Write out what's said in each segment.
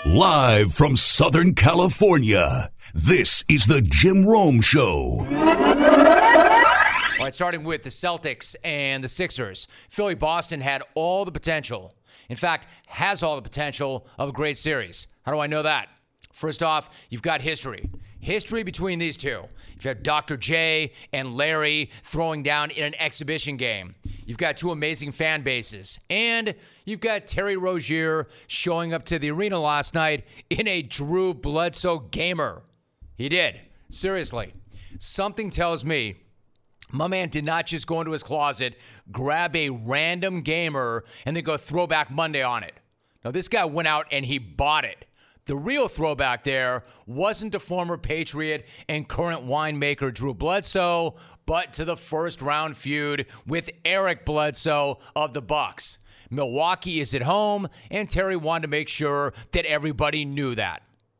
Live from Southern California, this is the Jim Rome Show. All right, starting with the Celtics and the Sixers. Philly-Boston had all the potential. In fact, has all the potential of a great series. How do I know that? First off, you've got history. History between these two. You've got Dr. J and Larry throwing down in an exhibition game. You've got two amazing fan bases. And you've got Terry Rozier showing up to the arena last night in a Drew Bledsoe gamer. He did. Seriously. Something tells me my man did not just go into his closet, grab a random gamer, and then go Throwback Monday on it. Now, this guy went out and he bought it. The real throwback there wasn't to former Patriot and current winemaker Drew Bledsoe, but to the first-round feud with Eric Bledsoe of the Bucks. Milwaukee is at home, and Terry wanted to make sure that everybody knew that.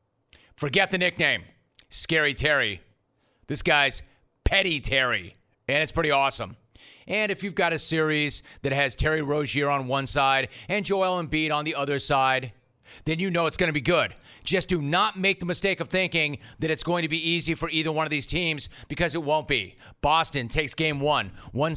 Forget the nickname, Scary Terry. This guy's Petty Terry, and it's pretty awesome. And if you've got a series that has Terry Rozier on one side and Joel Embiid on the other side, then you know it's going to be good. Just do not make the mistake of thinking that it's going to be easy for either one of these teams, because it won't be. Boston takes game one,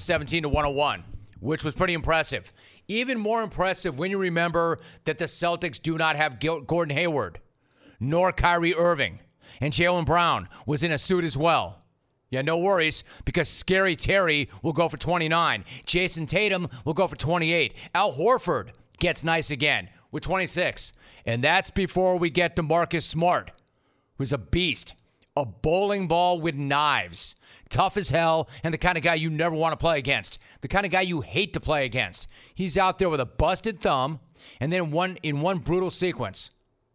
117-101, which was pretty impressive. Even more impressive when you remember that the Celtics do not have Gordon Hayward, nor Kyrie Irving, and Jaylen Brown was in a suit as well. Yeah, no worries, because Scary Terry will go for 29. Jason Tatum will go for 28. Al Horford gets nice again with 26. And that's before we get to Marcus Smart, who's a beast, a bowling ball with knives, tough as hell, and the kind of guy you never want to play against, the kind of guy you hate to play against. He's out there with a busted thumb, and then in one brutal sequence,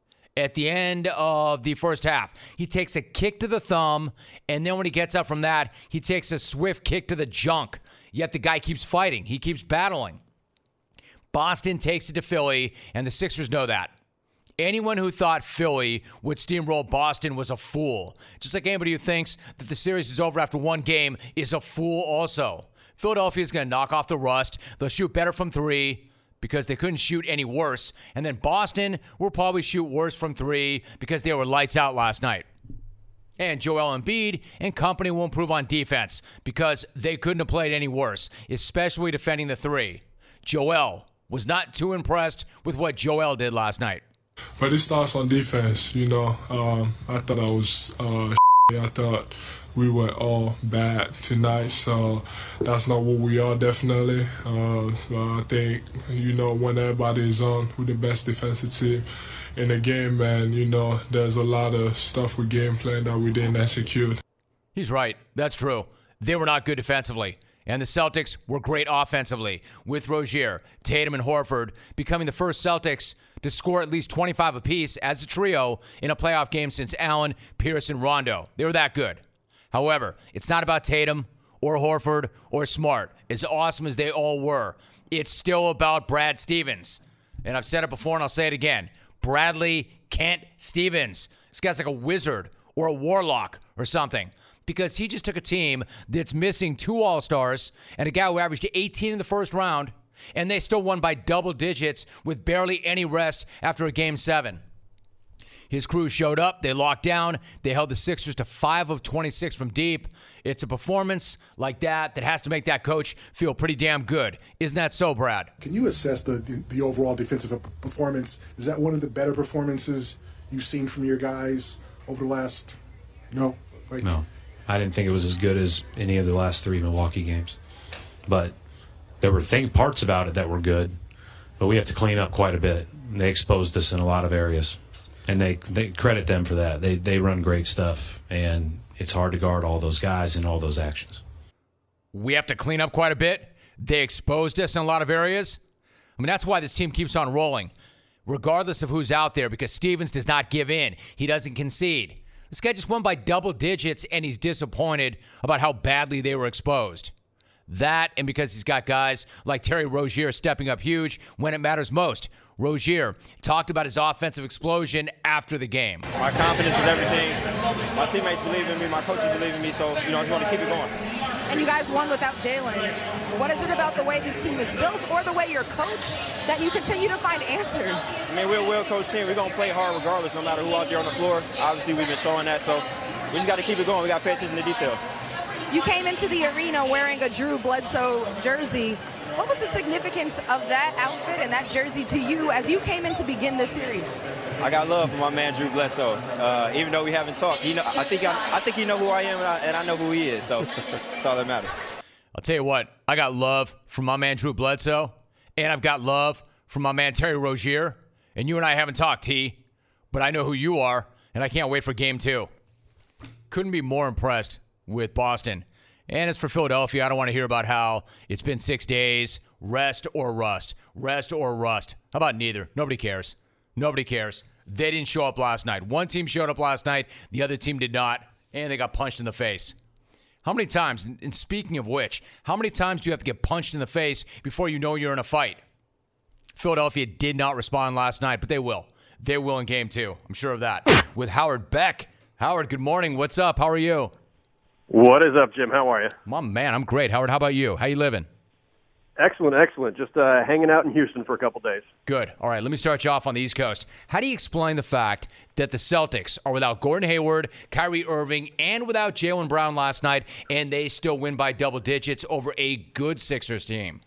at the end of the first half, he takes a kick to the thumb, and then when he gets up from that, he takes a swift kick to the junk. Yet the guy keeps fighting. He keeps battling. Boston takes it to Philly, and the Sixers know that. Anyone who thought Philly would steamroll Boston was a fool. Just like anybody who thinks that the series is over after one game is a fool also. Philadelphia's going to knock off the rust. They'll shoot better from three because they couldn't shoot any worse. And then Boston will probably shoot worse from three because they were lights out last night. And Joel Embiid and company will improve on defense because they couldn't have played any worse, especially defending the three. Joel was not too impressed with what Joel did last night. But it starts on defense, I thought I was I thought we were all bad tonight, so that's not what we are, definitely. I think, when everybody is on, we're the best defensive team in the game, and, there's a lot of stuff with game plan that we didn't execute. He's right. That's true. They were not good defensively. And the Celtics were great offensively, with Rozier, Tatum, and Horford becoming the first Celtics to score at least 25 apiece as a trio in a playoff game since Allen, Pierce, and Rondo. They were that good. However, it's not about Tatum or Horford or Smart, as awesome as they all were. It's still about Brad Stevens. And I've said it before and I'll say it again. Bradley Kent Stevens. This guy's like a wizard or a warlock or something, because he just took a team that's missing two All-Stars and a guy who averaged 18 in the first round, and they still won by double digits with barely any rest after a Game 7. His crew showed up. They locked down. They held the Sixers to 5 of 26 from deep. It's a performance like that has to make that coach feel pretty damn good. Isn't that so, Brad? Can you assess the overall defensive performance? Is that one of the better performances you've seen from your guys over the last, No. I didn't think it was as good as any of the last 3 Milwaukee games. But there were parts about it that were good, but we have to clean up quite a bit. They exposed us in a lot of areas, and they credit them for that. They run great stuff, and it's hard to guard all those guys and all those actions. We have to clean up quite a bit. They exposed us in a lot of areas. I mean, that's why this team keeps on rolling, regardless of who's out there, because Stevens does not give in. He doesn't concede. This guy just won by double digits, and he's disappointed about how badly they were exposed. That, and because he's got guys like Terry Rozier stepping up huge when it matters most. Rozier talked about his offensive explosion after the game. My confidence is everything. My teammates believe in me. My coaches believe in me. So, I just want to keep it going. And you guys won without Jaylen. What is it about the way this team is built or the way you're coached that you continue to find answers? I mean, we're a well-coached team. We're going to play hard regardless, no matter who out there on the floor. Obviously, we've been showing that, so we just got to keep it going. We got to pay attention to details. You came into the arena wearing a Drew Bledsoe jersey. What was the significance of that outfit and that jersey to you as you came in to begin this series? I got love for my man Drew Bledsoe. Even though we haven't talked, I think he know who I am, and I know who he is. So that's all that matters. I'll tell you what, I got love from my man Drew Bledsoe, and I've got love from my man Terry Rozier. And you and I haven't talked, T, but I know who you are, and I can't wait for Game 2. Couldn't be more impressed with Boston. And as for Philadelphia, I don't want to hear about how it's been 6 days, rest or rust. Rest or rust. How about neither? Nobody cares. Nobody cares. They didn't show up last night. One team showed up last night. The other team did not. And they got punched in the face. How many times, and speaking of which, how many times do you have to get punched in the face before you know you're in a fight? Philadelphia did not respond last night, but they will. They will in Game 2. I'm sure of that. With Howard Beck. Howard, good morning. What's up? How are you? What is up, Jim? How are you? My man, I'm great. Howard, how about you? How you living? Excellent, excellent. Just hanging out in Houston for a couple days. Good. All right, let me start you off on the East Coast. How do you explain the fact that the Celtics are without Gordon Hayward, Kyrie Irving, and without Jaylen Brown last night, and they still win by double digits over a good Sixers team?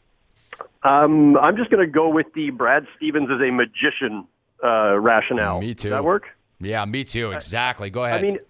I'm just going to go with the Brad Stevens is a magician rationale. Me too. Does that work? Yeah, me too. Exactly. Go ahead. I mean,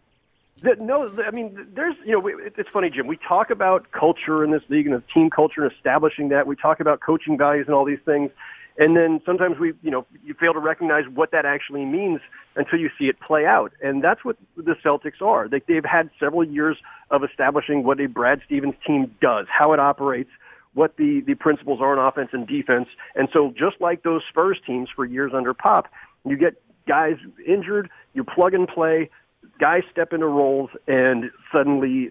there's, it's funny, Jim. We talk about culture in this league and the team culture and establishing that. We talk about coaching values and all these things. And then sometimes you fail to recognize what that actually means until you see it play out. And that's what the Celtics are. They've had several years of establishing what a Brad Stevens team does, how it operates, what the principles are on offense and defense. And so just like those Spurs teams for years under Pop, you get guys injured, you plug and play, guys step into roles, and suddenly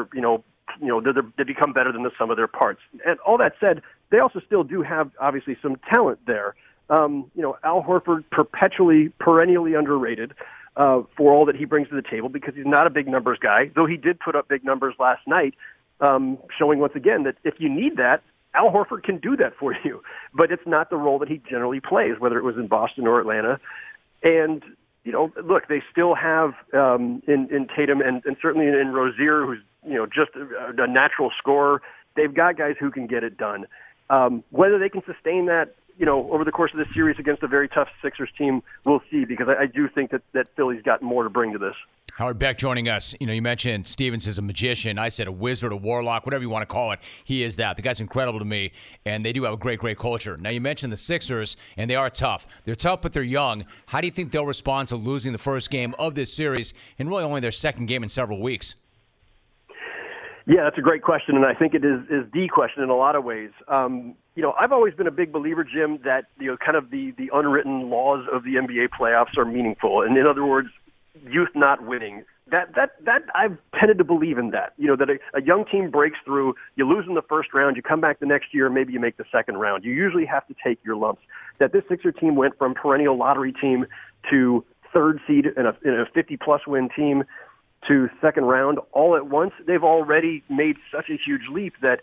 they become better than the sum of their parts. And all that said, they also still do have obviously some talent there. Al Horford perennially underrated for all that he brings to the table because he's not a big numbers guy, though he did put up big numbers last night, showing once again that if you need that, Al Horford can do that for you. But it's not the role that he generally plays, whether it was in Boston or Atlanta. And look, they still have in Tatum and certainly in Rozier, who's just a natural scorer. They've got guys who can get it done. Whether they can sustain that, over the course of this series against a very tough Sixers team, we'll see. Because I do think that Philly's got more to bring to this. Howard Beck joining us. You mentioned Stevens is a magician. I said a wizard, a warlock, whatever you want to call it. He is that. The guy's incredible to me, and they do have a great, great culture. Now, you mentioned the Sixers, and they are tough. They're tough, but they're young. How do you think they'll respond to losing the first game of this series and really only their second game in several weeks? Yeah, that's a great question, and I think it is the question in a lot of ways. I've always been a big believer, Jim, that kind of the unwritten laws of the NBA playoffs are meaningful. And in other words, youth not winning. That I've tended to believe in that. That a young team breaks through, you lose in the first round, you come back the next year, maybe you make the second round. You usually have to take your lumps. That this Sixer team went from perennial lottery team to third seed in a 50-plus win team to second round all at once. They've already made such a huge leap that,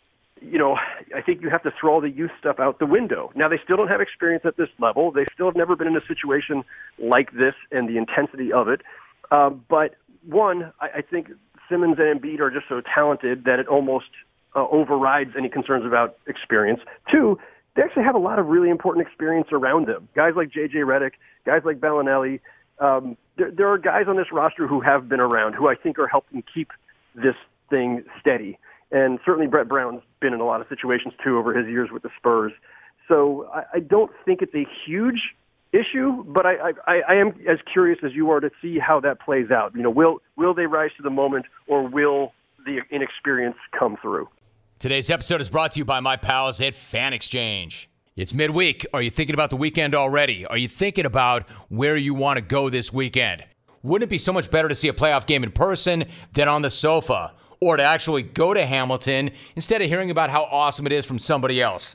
I think you have to throw all the youth stuff out the window. Now, they still don't have experience at this level. They still have never been in a situation like this and the intensity of it. But one, I think Simmons and Embiid are just so talented that it almost overrides any concerns about experience. Two, they actually have a lot of really important experience around them. Guys like J.J. Redick, guys like Bellinelli. There are guys on this roster who have been around, who I think are helping keep this thing steady. And certainly Brett Brown's been in a lot of situations, too, over his years with the Spurs. So I don't think it's a huge issue, but I am as curious as you are to see how that plays out. Will they rise to the moment, or will the inexperience come through? Today's episode is brought to you by my pals at Fan Exchange. It's midweek. Are you thinking about the weekend already? Are you thinking about where you want to go this weekend? Wouldn't it be so much better to see a playoff game in person than on the sofa, or to actually go to Hamilton instead of hearing about how awesome it is from somebody else?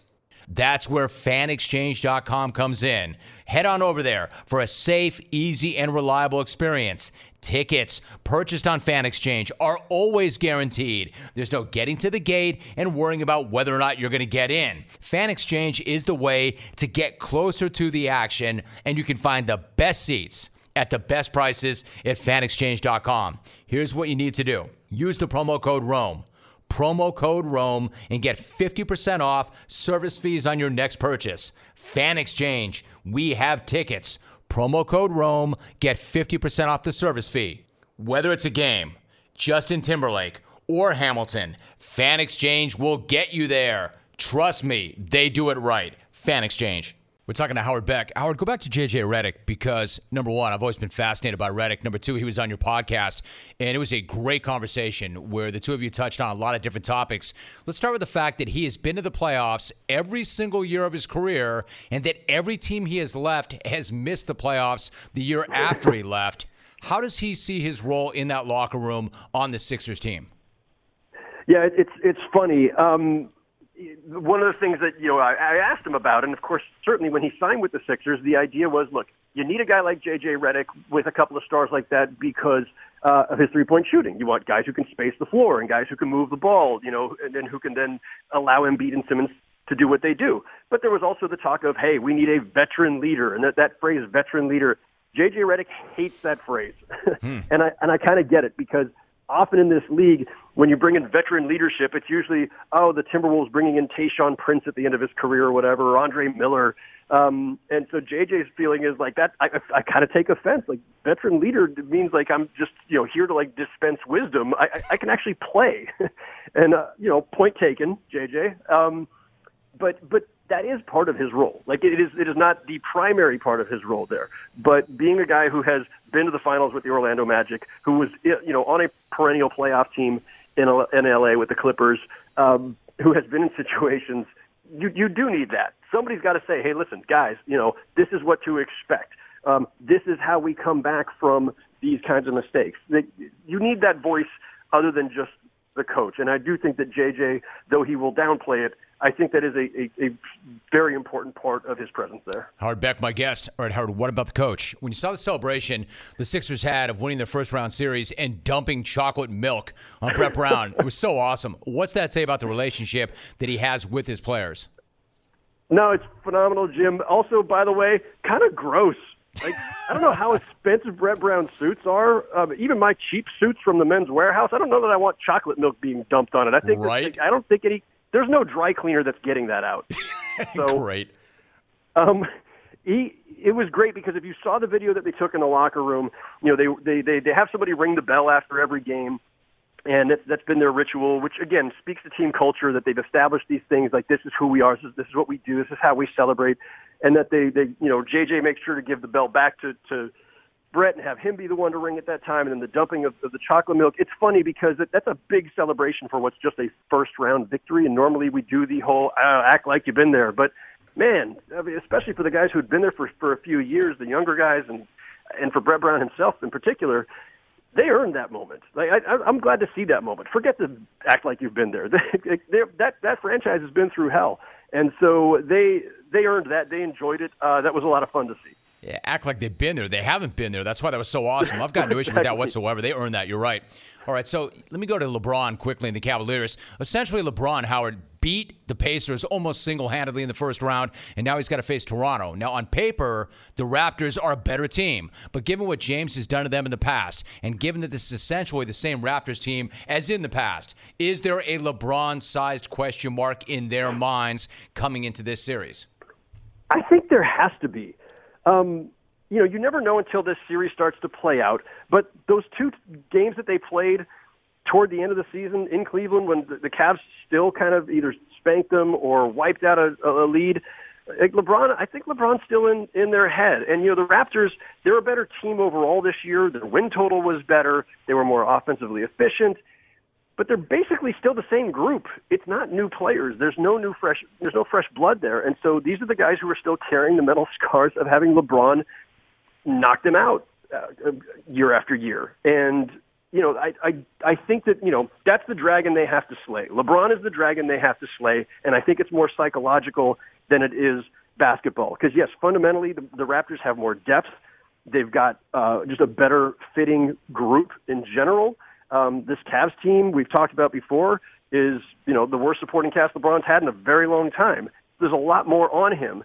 That's where FanExchange.com comes in. Head on over there for a safe, easy, and reliable experience. Tickets purchased on FanExchange are always guaranteed. There's no getting to the gate and worrying about whether or not you're going to get in. FanExchange is the way to get closer to the action, and you can find the best seats at the best prices at FanExchange.com. Here's what you need to do. Use the promo code ROME. Promo code ROME and get 50% off service fees on your next purchase. FanExchange, we have tickets. Promo code ROME, get 50% off the service fee. Whether it's a game, Justin Timberlake, or Hamilton, FanExchange will get you there. Trust me, they do it right. FanExchange. We're talking to Howard Beck. Howard, go back to J.J. Redick because, number one, I've always been fascinated by Redick. Number two, he was on your podcast, and it was a great conversation where the two of you touched on a lot of different topics. Let's start with the fact that he has been to the playoffs every single year of his career, and that every team he has left has missed the playoffs the year after he left. How does he see his role in that locker room on the Sixers team? Yeah, it's funny. One of the things that I asked him about, and of course, certainly when he signed with the Sixers, the idea was, look, you need a guy like J.J. Redick with a couple of stars like that because of his three-point shooting. You want guys who can space the floor and guys who can move the ball, and then who can then allow Embiid and Simmons to do what they do. But there was also the talk of, hey, we need a veteran leader, and that phrase, veteran leader, J.J. Redick hates that phrase, and I kind of get it because often in this league, when you bring in veteran leadership, it's usually, the Timberwolves bringing in Tayshaun Prince at the end of his career or whatever, or Andre Miller. And so JJ's feeling is like that. I kind of take offense. Like, veteran leader means like I'm just, here to like dispense wisdom. I can actually play. And, point taken, JJ. But that is part of his role. Like, it is not the primary part of his role there. But being a guy who has been to the finals with the Orlando Magic, who was, on a perennial playoff team in LA with the Clippers, who has been in situations, you do need that. Somebody's got to say, hey, listen, guys, this is what to expect. This is how we come back from these kinds of mistakes. You need that voice other than just the coach. And I do think that JJ, though he will downplay it, I think that is a very important part of his presence there. Howard Beck, my guest. All right, Howard, what about the coach? When you saw the celebration the Sixers had of winning their first-round series and dumping chocolate milk on Brett Brown, it was so awesome. What's that say about the relationship that he has with his players? No, it's phenomenal, Jim. Also, by the way, kind of gross. Like, I don't know how expensive Brett Brown suits are. Even my cheap suits from the Men's Warehouse, I don't know that I want chocolate milk being dumped on it. I think right? I don't think there's no dry cleaner that's getting that out. So, great. It was great because if you saw the video that they took in the locker room, they have somebody ring the bell after every game, and that's been their ritual, which again speaks to team culture, that they've established these things like this is who we are, this is what we do, this is how we celebrate, and that they JJ makes sure to give the bell back to Brett and have him be the one to ring at that time, and then the dumping of the chocolate milk. It's funny because that's a big celebration for what's just a first-round victory, and normally we do the whole act like you've been there. But, man, I mean, especially for the guys who had been there for a few years, the younger guys, and for Brett Brown himself in particular, they earned that moment. Like, I'm glad to see that moment. Forget the act like you've been there. That franchise has been through hell, and so they earned that. They enjoyed it. That was a lot of fun to see. Yeah, act like they've been there. They haven't been there. That's why that was so awesome. I've got no issue with that whatsoever. They earned that. You're right. All right, so let me go to LeBron quickly in the Cavaliers. Essentially, LeBron, Howard, beat the Pacers almost single-handedly in the first round, and now he's got to face Toronto. Now, on paper, the Raptors are a better team, but given what James has done to them in the past, and given that this is essentially the same Raptors team as in the past, is there a LeBron-sized question mark in their minds coming into this series? I think there has to be. You never know until this series starts to play out, but those two games that they played toward the end of the season in Cleveland, when the Cavs still kind of either spanked them or wiped out a lead, like I think LeBron's still in their head. And, the Raptors, they're a better team overall this year. Their win total was better. They were more offensively efficient. But they're basically still the same group. It's not new players. There's no fresh blood there. And so these are the guys who are still carrying the mental scars of having LeBron knock them out year after year. And, I think that, that's the dragon they have to slay. LeBron is the dragon they have to slay. And I think it's more psychological than it is basketball. Because, yes, fundamentally, the Raptors have more depth. They've got just a better fitting group in general. This Cavs team we've talked about before is, the worst supporting cast LeBron's had in a very long time. There's a lot more on him.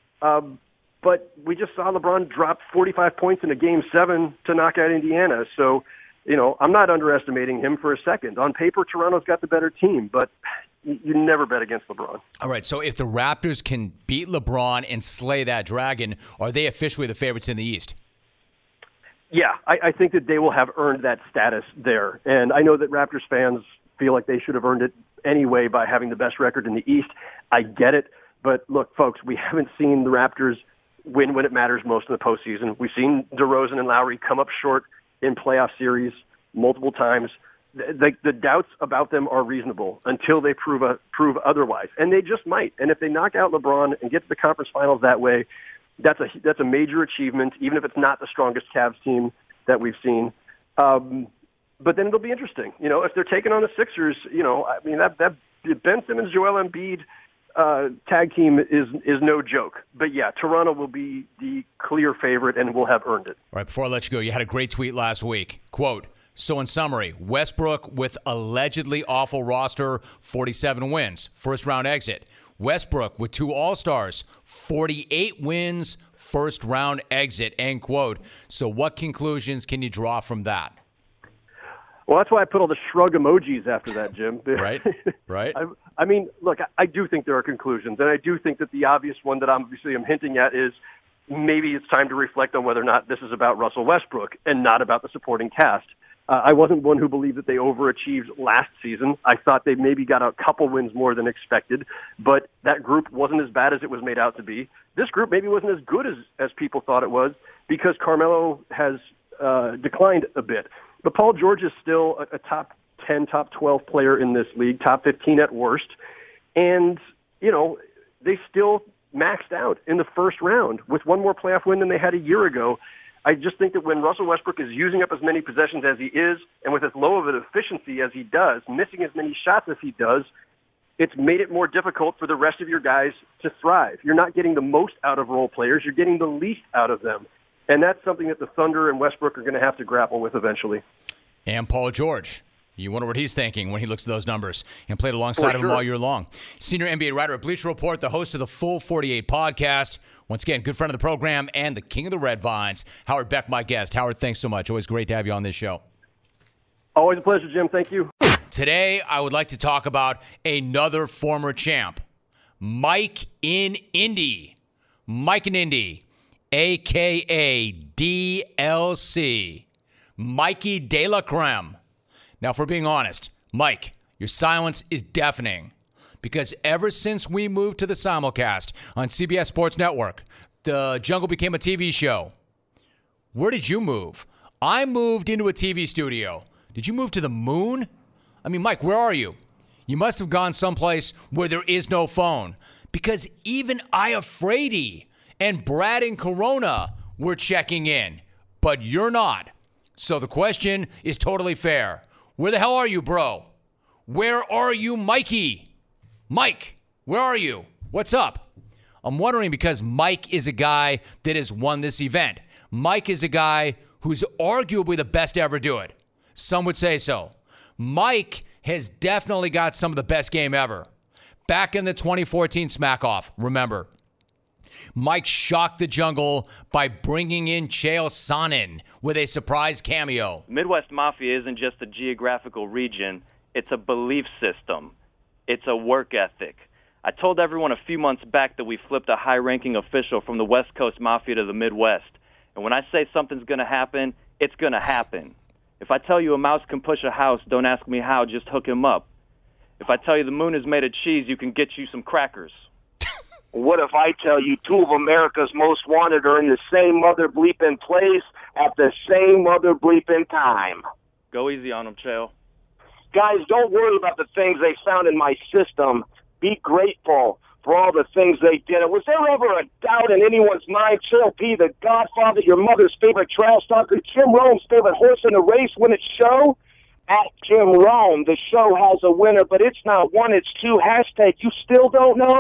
But we just saw LeBron drop 45 points in a Game 7 to knock out Indiana. So, I'm not underestimating him for a second. On paper, Toronto's got the better team, but you never bet against LeBron. All right, so if the Raptors can beat LeBron and slay that dragon, are they officially the favorites in the East? Yeah, I think that they will have earned that status there. And I know that Raptors fans feel like they should have earned it anyway by having the best record in the East. I get it. But look, folks, we haven't seen the Raptors win when it matters most in the postseason. We've seen DeRozan and Lowry come up short in playoff series multiple times. The doubts about them are reasonable until they prove otherwise. And they just might. And if they knock out LeBron and get to the conference finals that way, that's a major achievement, even if it's not the strongest Cavs team that we've seen. But then it'll be interesting. If they're taking on the Sixers, that Ben Simmons, Joel Embiid tag team is no joke. But yeah, Toronto will be the clear favorite and will have earned it. All right, before I let you go, you had a great tweet last week. Quote, so in summary, Westbrook with allegedly awful roster, 47 wins, first round exit. Westbrook with 2 All-Stars, 48 wins, first round exit, end quote. So what conclusions can you draw from that? Well, that's why I put all the shrug emojis after that, Jim. Right. I mean, look, I do think there are conclusions, and I do think that the obvious one that I'm hinting at is maybe it's time to reflect on whether or not this is about Russell Westbrook and not about the supporting cast. I wasn't one who believed that they overachieved last season. I thought they maybe got a couple wins more than expected, but that group wasn't as bad as it was made out to be. This group maybe wasn't as good as people thought it was because Carmelo has declined a bit. But Paul George is still a top 10, top 12 player in this league, top 15 at worst. And, they still maxed out in the first round with one more playoff win than they had a year ago. I just think that when Russell Westbrook is using up as many possessions as he is, and with as low of an efficiency as he does, missing as many shots as he does, it's made it more difficult for the rest of your guys to thrive. You're not getting the most out of role players. You're getting the least out of them. And that's something that the Thunder and Westbrook are going to have to grapple with eventually. And Paul George. You wonder what he's thinking when he looks at those numbers and played alongside of him all year long. Senior NBA writer at Bleacher Report, the host of the Full 48 podcast. Once again, good friend of the program and the king of the Red Vines, Howard Beck, my guest. Howard, thanks so much. Always great to have you on this show. Always a pleasure, Jim. Thank you. Today, I would like to talk about another former champ, Mike in Indy. Mike in Indy, a.k.a. DLC. Mikey De La Creme. Now, if we're being honest, Mike, your silence is deafening because ever since we moved to the simulcast on CBS Sports Network, the Jungle became a TV show. Where did you move? I moved into a TV studio. Did you move to the moon? I mean, Mike, where are you? You must have gone someplace where there is no phone because even Iafrady and Brad and Corona were checking in, but you're not. So the question is totally fair. Where the hell are you, bro? Where are you, Mikey? Mike, where are you? What's up? I'm wondering because Mike is a guy that has won this event. Mike is a guy who's arguably the best to ever do it. Some would say so. Mike has definitely got some of the best game ever. Back in the 2014 Smack-Off, remember, Mike shocked the Jungle by bringing in Chael Sonnen with a surprise cameo. Midwest Mafia isn't just a geographical region. It's a belief system. It's a work ethic. I told everyone a few months back that we flipped a high-ranking official from the West Coast Mafia to the Midwest. And when I say something's going to happen, it's going to happen. If I tell you a mouse can push a house, don't ask me how, just hook him up. If I tell you the moon is made of cheese, you can get you some crackers. What if I tell you 2 of America's most wanted are in the same mother bleeping place at the same mother bleeping time? Go easy on them, Chael. Guys, don't worry about the things they found in my system. Be grateful for all the things they did. And was there ever a doubt in anyone's mind, Chael P., the Godfather, your mother's favorite trash talker, Jim Rome's favorite horse in the race, win its show? At Jim Rome, the show has a winner, but it's not 1, it's 2. Hashtag, you still don't know?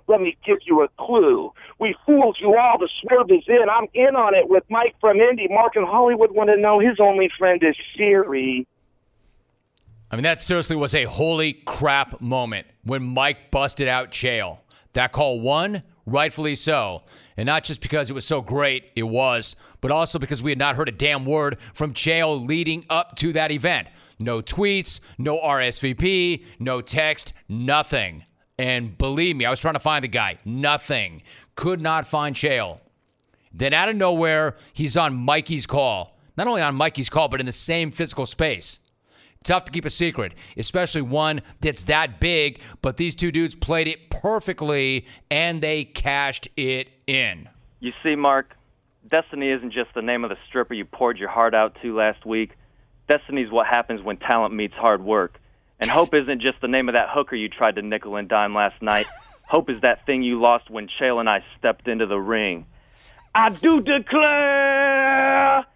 Let me give you a clue. We fooled you all. The swerve is in. I'm in on it with Mike from Indy. Mark in Hollywood want to know his only friend is Siri. I mean, that seriously was a holy crap moment when Mike busted out Chael. That call won, rightfully so. And not just because it was so great, it was, but also because we had not heard a damn word from Chael leading up to that event. No tweets, no RSVP, no text, nothing. And believe me, I was trying to find the guy. Nothing. Could not find Chael. Then out of nowhere, he's on Mikey's call. Not only on Mikey's call, but in the same physical space. Tough to keep a secret, especially one that's that big, but these two dudes played it perfectly, and they cashed it in. You see, Mark, Destiny isn't just the name of the stripper you poured your heart out to last week. Destiny's what happens when talent meets hard work. And hope isn't just the name of that hooker you tried to nickel and dime last night. Hope is that thing you lost when Chael and I stepped into the ring. I do declare!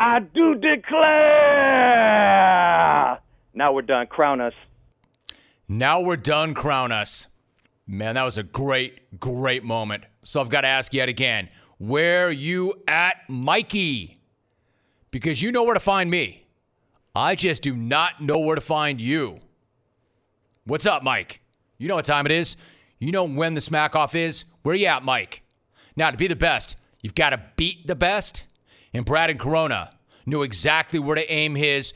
Now we're done. Crown us. Now we're done. Crown us. Man, that was a great, great moment. So I've got to ask yet again, where you at, Mikey? Because you know where to find me. I just do not know where to find you. What's up, Mike? You know what time it is. You know when the smack off is. Where you at, Mike? Now, to be the best, you've got to beat the best. And Brad and Corona knew exactly where to aim his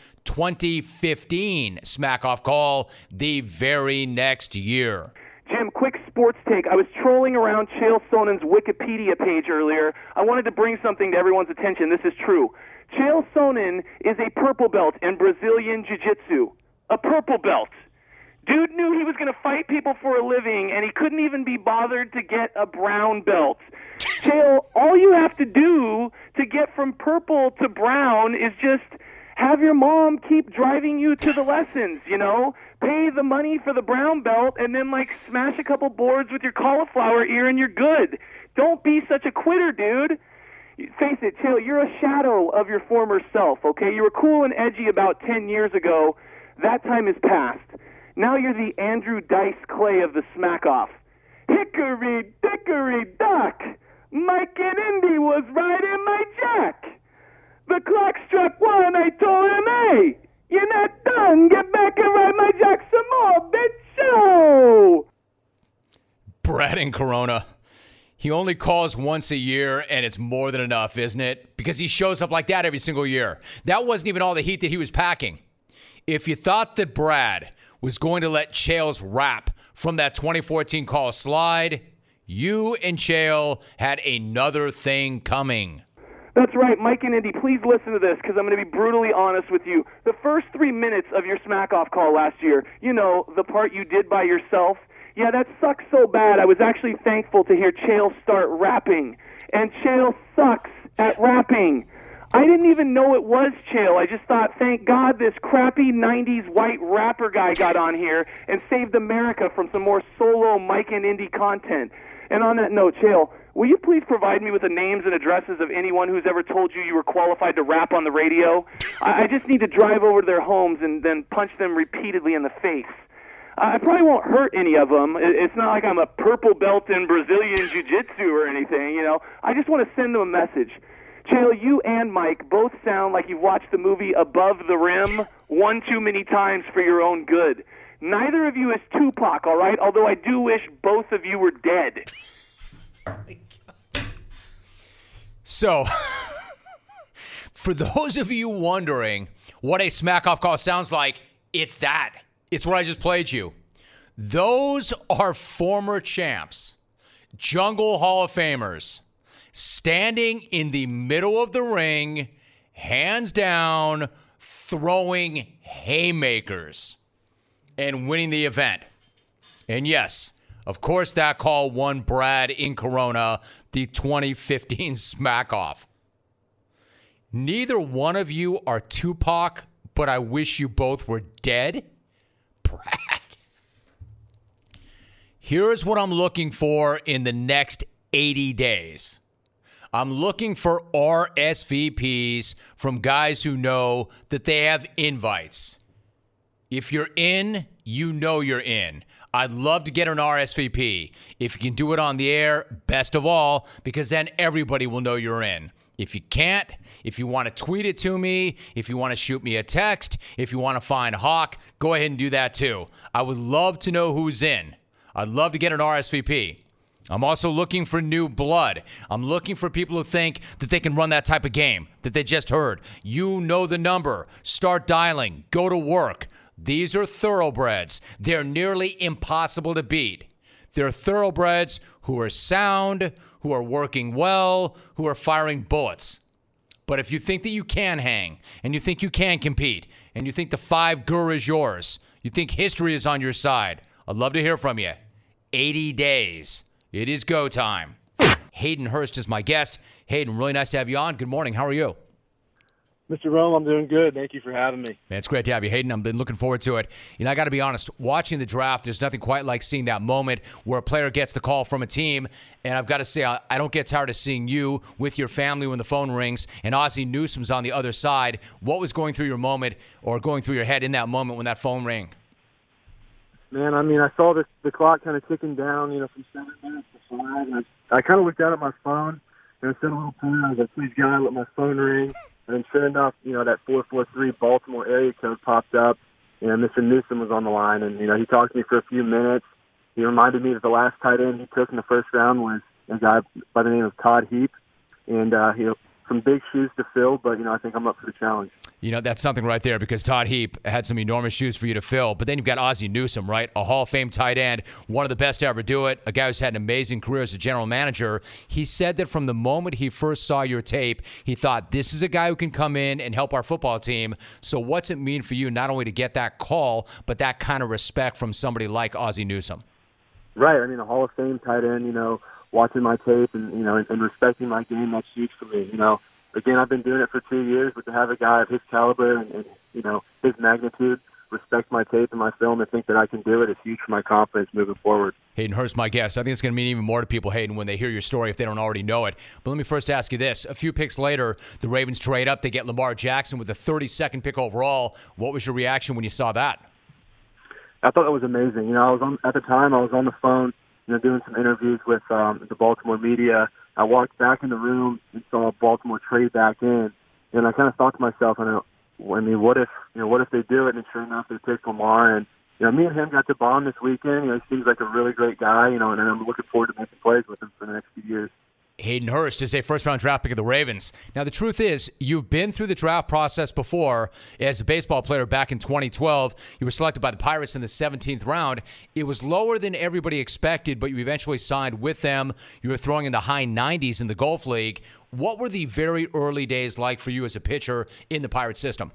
2015 smack off call the very next year. Jim, quick sports take. I was trolling around Chael Sonnen's Wikipedia page earlier. I wanted to bring something to everyone's attention. This is true. Chael Sonnen is a purple belt in Brazilian Jiu-Jitsu. A purple belt. Dude knew he was going to fight people for a living, and he couldn't even be bothered to get a brown belt. Chael, all you have to do to get from purple to brown is just have your mom keep driving you to the lessons, you know? Pay the money for the brown belt, and then, like, smash a couple boards with your cauliflower ear, and you're good. Don't be such a quitter, dude. Face it, Chael, you're a shadow of your former self, okay? You were cool and edgy about 10 years ago. That time is past. Now you're the Andrew Dice Clay of the smack-off. Hickory, dickory, dock. Mike and Indy was riding my jack. The clock struck 1, I told him, hey, you're not done. Get back and ride my jack some more, bitch. Show. Brad and Corona. He only calls once a year, and it's more than enough, isn't it? Because he shows up like that every single year. That wasn't even all the heat that he was packing. If you thought that Brad was going to let Chael's rap from that 2014 call slide, you and Chael had another thing coming. That's right, Mike and Indy, please listen to this, because I'm going to be brutally honest with you. The first 3 minutes of your smack-off call last year, you know, the part you did by yourself, yeah, that sucks so bad. I was actually thankful to hear Chael start rapping. And Chael sucks at rapping. I didn't even know it was Chael. I just thought, thank God this crappy 90s white rapper guy got on here and saved America from some more solo Mike and Indy content. And on that note, Chael, will you please provide me with the names and addresses of anyone who's ever told you were qualified to rap on the radio? I just need to drive over to their homes and then punch them repeatedly in the face. I probably won't hurt any of them. It's not like I'm a purple belt in Brazilian Jiu-Jitsu or anything, you know. I just want to send them a message. Chael, you and Mike both sound like you've watched the movie Above the Rim one too many times for your own good. Neither of you is Tupac, all right? Although I do wish both of you were dead. So, for those of you wondering what a smack-off call sounds like, it's that. It's what I just played you. Those are former champs, Jungle Hall of Famers, standing in the middle of the ring, hands down, throwing haymakers and winning the event. And yes, of course, that call won Brad in Corona the 2015 smack-off. Neither one of you are Tupac, but I wish you both were dead. Brad. Here's what I'm looking for in the next 80 days. I'm looking for RSVPs from guys who know that they have invites. If you're in, you know you're in. I'd love to get an RSVP. If you can do it on the air, best of all, because then everybody will know you're in. If you can't, if you want to tweet it to me, if you want to shoot me a text, if you want to find Hawk, go ahead and do that too. I would love to know who's in. I'd love to get an RSVP. I'm also looking for new blood. I'm looking for people who think that they can run that type of game that they just heard. You know the number. Start dialing. Go to work. These are thoroughbreds. They're nearly impossible to beat. They're thoroughbreds who are sound, who are working well, who are firing bullets. But if you think that you can hang, and you think you can compete, and you think the 5 GUR is yours, you think history is on your side, I'd love to hear from you. 80 days. It is go time. Hayden Hurst is my guest. Hayden, really nice to have you on. Good morning. How are you? Mr. Rome, I'm doing good. Thank you for having me. Man, it's great to have you, Hayden. I've been looking forward to it. You know, I got to be honest, watching the draft, there's nothing quite like seeing that moment where a player gets the call from a team. And I've got to say, I don't get tired of seeing you with your family when the phone rings and Ozzie Newsome's on the other side. What was going through your moment or going through your head in that moment when that phone rang? Man, I mean, I saw the clock kind of ticking down, from 7 minutes to 5. And I kind of looked down at my phone, and I said a little prayer. I was like, please, God, let my phone ring. And then sure enough, that 443 Baltimore area code popped up, and Mr. Newsome was on the line. And, he talked to me for a few minutes. He reminded me that the last tight end he took in the first round was a guy by the name of Todd Heap. And, some big shoes to fill, but, I think I'm up for the challenge. That's something right there because Todd Heap had some enormous shoes for you to fill. But then you've got Ozzie Newsome, right? A Hall of Fame tight end, one of the best to ever do it, a guy who's had an amazing career as a general manager. He said that from the moment he first saw your tape, he thought, this is a guy who can come in and help our football team. So what's it mean for you not only to get that call, but that kind of respect from somebody like Ozzie Newsome? Right. I mean, a Hall of Fame tight end, watching my tape and, and respecting my game, that's huge for me, Again, I've been doing it for 2 years, but to have a guy of his caliber and his magnitude respect my tape and my film and think that I can do it is huge for my confidence moving forward. Hayden Hurst, my guest. I think it's going to mean even more to people, Hayden, when they hear your story if they don't already know it. But let me first ask you this. A few picks later, the Ravens trade up. They get Lamar Jackson with the 32nd pick overall. What was your reaction when you saw that? I thought it was amazing. At the time, I was on the phone, doing some interviews with the Baltimore media. I walked back in the room and saw Baltimore trade back in, and I kind of thought to myself, what if they do it? And sure enough, they picked Lamar, and me and him got to bond this weekend. He seems like a really great guy, and I'm looking forward to making plays with him for the next few years. Hayden Hurst is a first-round draft pick of the Ravens. Now, the truth is, you've been through the draft process before as a baseball player back in 2012. You were selected by the Pirates in the 17th round. It was lower than everybody expected, but you eventually signed with them. You were throwing in the high 90s in the Gulf League. What were the very early days like for you as a pitcher in the Pirates system?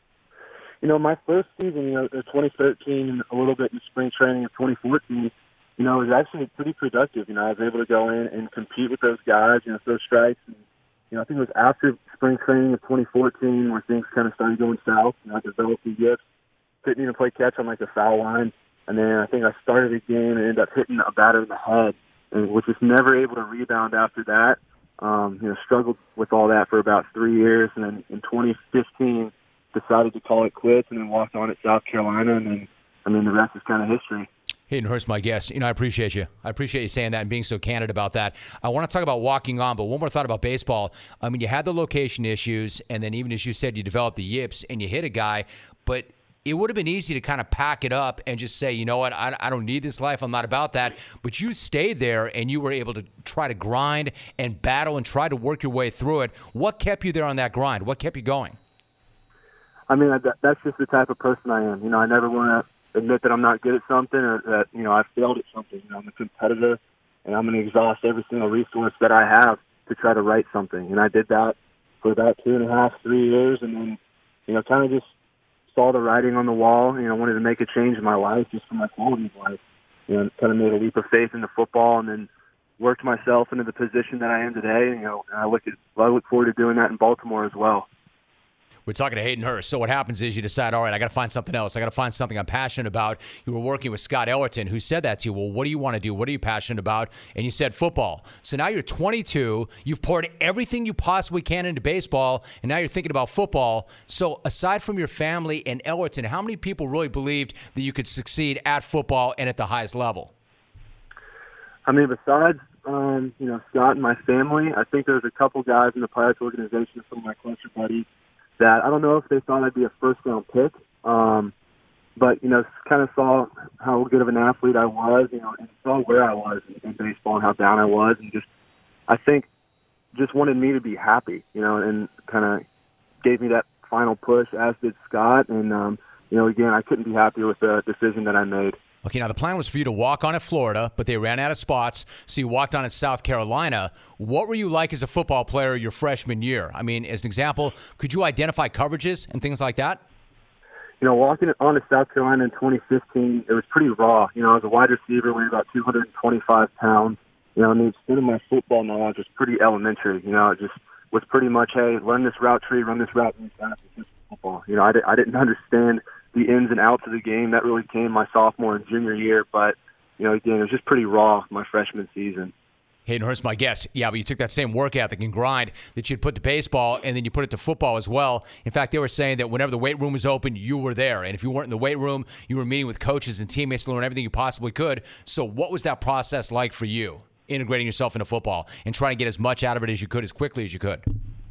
My first season, 2013, and a little bit in spring training of 2014, it was actually pretty productive. I was able to go in and compete with those guys, throw strikes. And, I think it was after spring training of 2014 where things kind of started going south. I developed the yips, couldn't even play catch on the foul line. And then I think I started a game and ended up hitting a batter in the head, and was just never able to rebound after that. Struggled with all that for about 3 years. And then in 2015, decided to call it quits and then walked on at South Carolina. And then, the rest is kind of history. Hayden Hurst, my guest. I appreciate you. I appreciate you saying that and being so candid about that. I want to talk about walking on, but one more thought about baseball. You had the location issues, and then even as you said, you developed the yips and you hit a guy, but it would have been easy to kind of pack it up and just say, you know what, I don't need this life. I'm not about that. But you stayed there, and you were able to try to grind and battle and try to work your way through it. What kept you there on that grind? What kept you going? That's just the type of person I am. I never want to admit that I'm not good at something or that, I failed at something. I'm a competitor, and I'm going to exhaust every single resource that I have to try to write something. And I did that for about 2.5, 3 years, and then, kind of just saw the writing on the wall. Wanted to make a change in my life just for my quality of life. Kind of made a leap of faith into football and then worked myself into the position that I am today. And I look forward to doing that in Baltimore as well. We're talking to Hayden Hurst. So what happens is you decide, all right, I got to find something else. I got to find something I'm passionate about. You were working with Scott Ellerton, who said that to you. Well, what do you want to do? What are you passionate about? And you said football. So now you're 22. You've poured everything you possibly can into baseball, and now you're thinking about football. So aside from your family and Ellerton, how many people really believed that you could succeed at football and at the highest level? I mean, besides Scott and my family, I think there's a couple guys in the Pirates organization, some of my closer buddies, that I don't know if they thought I'd be a first-round pick, but, kind of saw how good of an athlete I was, and saw where I was in baseball and how down I was, and I think just wanted me to be happy, and kind of gave me that final push, as did Scott, and, again, I couldn't be happier with the decision that I made. Okay, now the plan was for you to walk on at Florida, but they ran out of spots, so you walked on at South Carolina. What were you like as a football player your freshman year? I mean, as an example, could you identify coverages and things like that? Walking on to South Carolina in 2015, it was pretty raw. I was a wide receiver, weighed about 225 pounds. And the extent of my football knowledge was pretty elementary. It just was pretty much, hey, run this route tree, run this route, that's football. I didn't understand the ins and outs of the game. That really came my sophomore and junior year. But, again, it was just pretty raw my freshman season. Hayden Hurst, my guest. Yeah, but you took that same work ethic and grind that you'd put to baseball, and then you put it to football as well. In fact, they were saying that whenever the weight room was open, you were there. And if you weren't in the weight room, you were meeting with coaches and teammates to learn everything you possibly could. So what was that process like for you, integrating yourself into football and trying to get as much out of it as you could, as quickly as you could?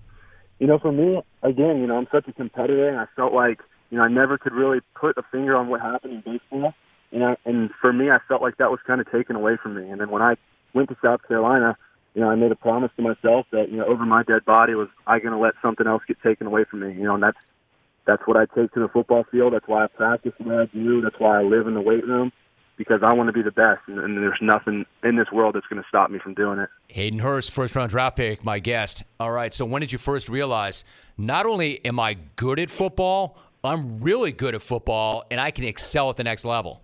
For me, again, I'm such a competitor, and I felt like, I never could really put a finger on what happened in baseball. And for me, I felt like that was kind of taken away from me. And then when I went to South Carolina, I made a promise to myself that, over my dead body was I going to let something else get taken away from me. And that's what I take to the football field. That's why I practice the way I do. That's why I live in the weight room, because I want to be the best. And there's nothing in this world that's going to stop me from doing it. Hayden Hurst, first-round draft pick, my guest. All right, so when did you first realize, not only am I good at football, I'm really good at football, and I can excel at the next level?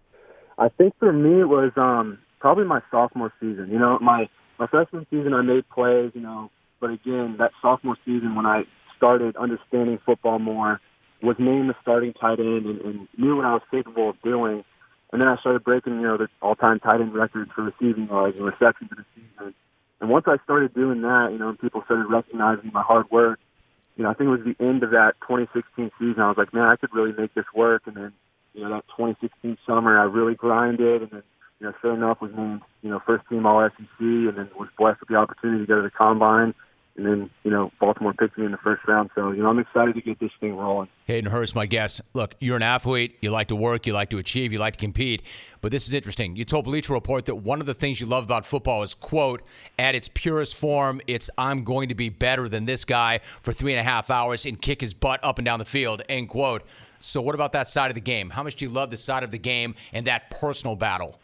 I think for me it was probably my sophomore season. My freshman season I made plays, but again, that sophomore season when I started understanding football more, was named the starting tight end and knew what I was capable of doing. And then I started breaking, the all-time tight end records for receiving yards and receptions in the season. And once I started doing that, and people started recognizing my hard work, I think it was the end of that 2016 season. I was like, man, I could really make this work. And then, that 2016 summer, I really grinded. And then, sure enough, was named, first team All-SEC, and then was blessed with the opportunity to go to the Combine. And then, Baltimore picked me in the first round. So, I'm excited to get this thing rolling. Hayden Hurst, my guest. Look, you're an athlete. You like to work. You like to achieve. You like to compete. But this is interesting. You told Bleacher Report that one of the things you love about football is, quote, at its purest form, it's I'm going to be better than this guy for 3.5 hours and kick his butt up and down the field, end quote. So what about that side of the game? How much do you love the side of the game and that personal battle?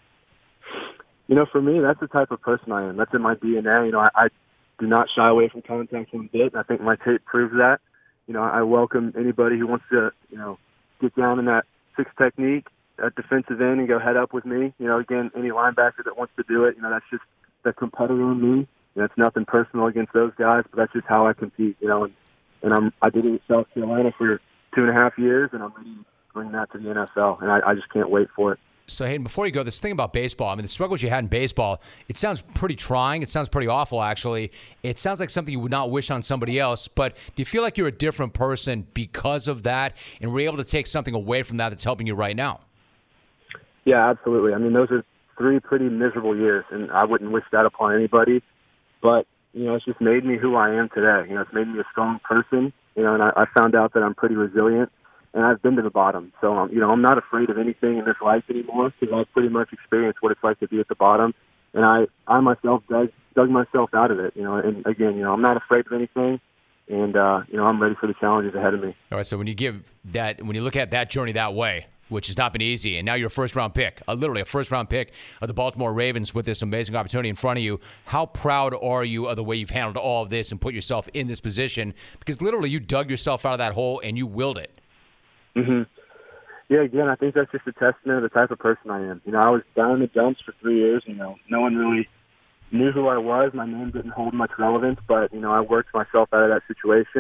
For me, that's the type of person I am. That's in my DNA. I do not shy away from contact one bit. I think my tape proves that. I welcome anybody who wants to, get down in that six technique at defensive end and go head up with me. Again, any linebacker that wants to do it, that's just the competitor in me. It's nothing personal against those guys, but that's just how I compete, and I did it at South Carolina for 2.5 years, and I'm ready to bring that to the NFL, and I just can't wait for it. So, Hayden, before you go, this thing about baseball, I mean, the struggles you had in baseball, it sounds pretty trying. It sounds pretty awful, actually. It sounds like something you would not wish on somebody else. But do you feel like you're a different person because of that, and we're able to take something away from that that's helping you right now? Yeah, absolutely. I mean, those are 3 pretty miserable years, and I wouldn't wish that upon anybody. But, it's just made me who I am today. It's made me a strong person, and I found out that I'm pretty resilient. And I've been to the bottom. So, I'm not afraid of anything in this life anymore because I've pretty much experienced what it's like to be at the bottom. And I myself dug myself out of it, and again, I'm not afraid of anything. And, I'm ready for the challenges ahead of me. All right, so when you look at that journey that way, which has not been easy, and now you're a first-round pick, literally a first-round pick of the Baltimore Ravens with this amazing opportunity in front of you, how proud are you of the way you've handled all of this and put yourself in this position? Because literally you dug yourself out of that hole and you willed it. Mm-hmm. Yeah, again, I think that's just a testament of the type of person I am. I was down in the dumps for 3 years. No one really knew who I was. My name didn't hold much relevance, but, I worked myself out of that situation.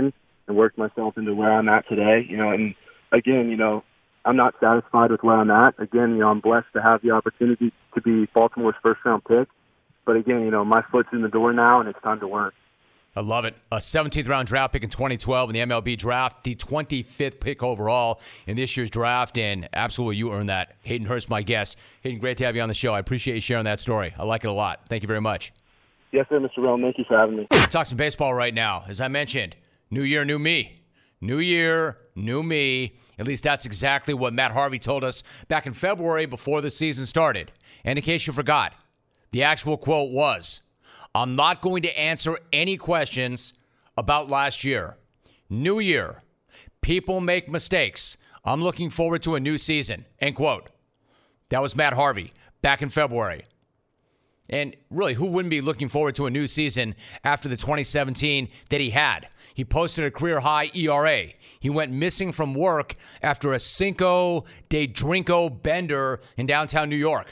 worked myself into where I'm at today. And again, I'm not satisfied with where I'm at. Again, I'm blessed to have the opportunity to be Baltimore's first-round pick. But again, my foot's in the door now, and it's time to work. I love it. A 17th round draft pick in 2012 in the MLB draft, the 25th pick overall in this year's draft, and absolutely you earned that. Hayden Hurst, my guest. Hayden, great to have you on the show. I appreciate you sharing that story. I like it a lot. Thank you very much. Yes, sir, Mr. Rome. Thank you for having me. Talk some baseball right now. As I mentioned, new year, new me. New year, new me. At least that's exactly what Matt Harvey told us back in February before the season started. And in case you forgot, the actual quote was, "I'm not going to answer any questions about last year. New year. People make mistakes. I'm looking forward to a new season." End quote. That was Matt Harvey back in February. And really, who wouldn't be looking forward to a new season after the 2017 that he had? He posted a career-high ERA. He went missing from work after a Cinco de Drinko bender in downtown New York.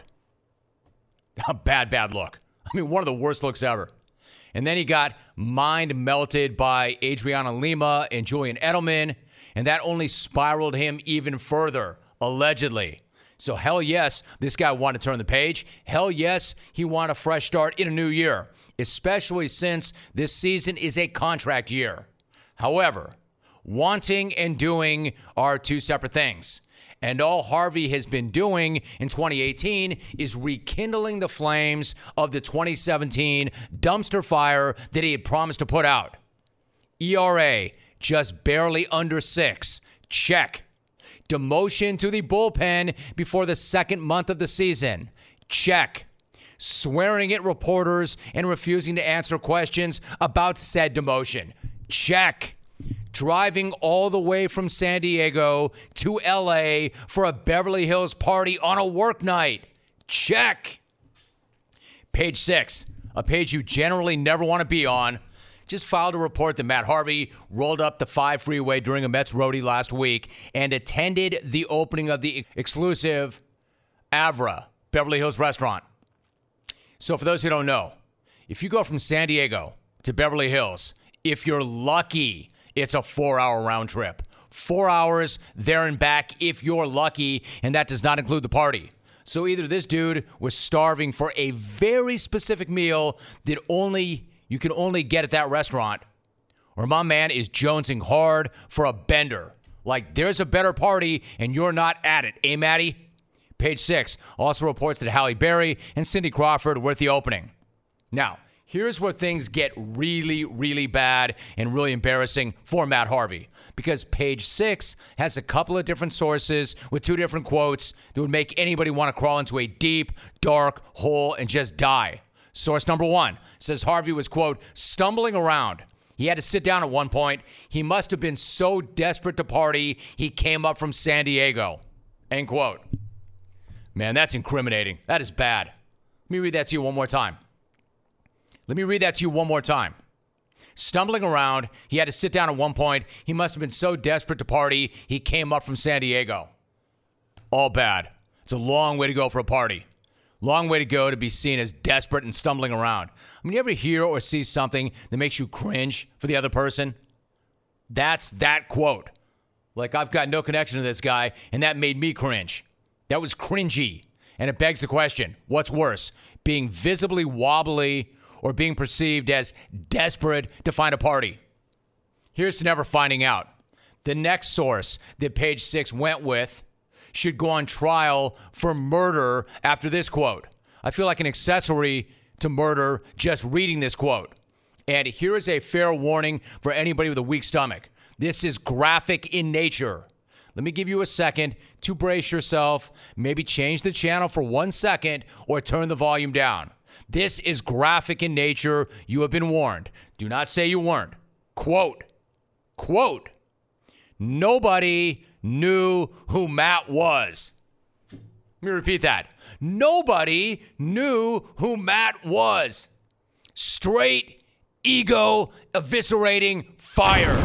A bad look. I mean, one of the worst looks ever. And then he got mind-melted by Adriana Lima and Julian Edelman, and that only spiraled him even further, allegedly. So hell yes, this guy wanted to turn the page. Hell yes, he wanted a fresh start in a new year, especially since this season is a contract year. However, wanting and doing are two separate things. And all Harvey has been doing in 2018 is rekindling the flames of the 2017 dumpster fire that he had promised to put out. ERA, just barely under 6. Check. Demotion to the bullpen before the second month of the season. Check. Swearing at reporters and refusing to answer questions about said demotion. Check. Driving all the way from San Diego to LA for a Beverly Hills party on a work night. Check. Page 6, a page you generally never want to be on, just filed a report that Matt Harvey rolled up the 5 freeway during a Mets roadie last week and attended the opening of the exclusive Avra Beverly Hills restaurant. So for those who don't know, if you go from San Diego to Beverly Hills, if you're lucky, it's a 4-hour round trip. 4 hours there and back if you're lucky, and that does not include the party. So either this dude was starving for a very specific meal that you can only get at that restaurant, or my man is jonesing hard for a bender. Like there's a better party and you're not at it. Eh, Maddie? Page 6 also reports that Halle Berry and Cindy Crawford were at the opening. Now, here's where things get really, really bad and really embarrassing for Matt Harvey. Because page 6 has a couple of different sources with 2 different quotes that would make anybody want to crawl into a deep, dark hole and just die. Source number 1 says Harvey was, quote, stumbling around. He had to sit down at one point. He must have been so desperate to party, he came up from San Diego. End quote. Man, that's incriminating. That is bad. Let me read that to you one more time. Stumbling around, he had to sit down at one point. He must have been so desperate to party, he came up from San Diego. All bad. It's a long way to go for a party. Long way to go to be seen as desperate and stumbling around. I mean, you ever hear or see something that makes you cringe for the other person? That's that quote. Like, I've got no connection to this guy, and that made me cringe. That was cringy. And it begs the question, what's worse, being visibly wobbly or being perceived as desperate to find a party? Here's to never finding out. The next source that page 6 went with should go on trial for murder after this quote. I feel like an accessory to murder just reading this quote. And here is a fair warning for anybody with a weak stomach. This is graphic in nature. Let me give you a second to brace yourself, maybe change the channel for 1 second or turn the volume down. This is graphic in nature. You have been warned. Do not say you weren't. Quote, nobody knew who Matt was. Let me repeat that. Nobody knew who Matt was. Straight, ego, eviscerating fire.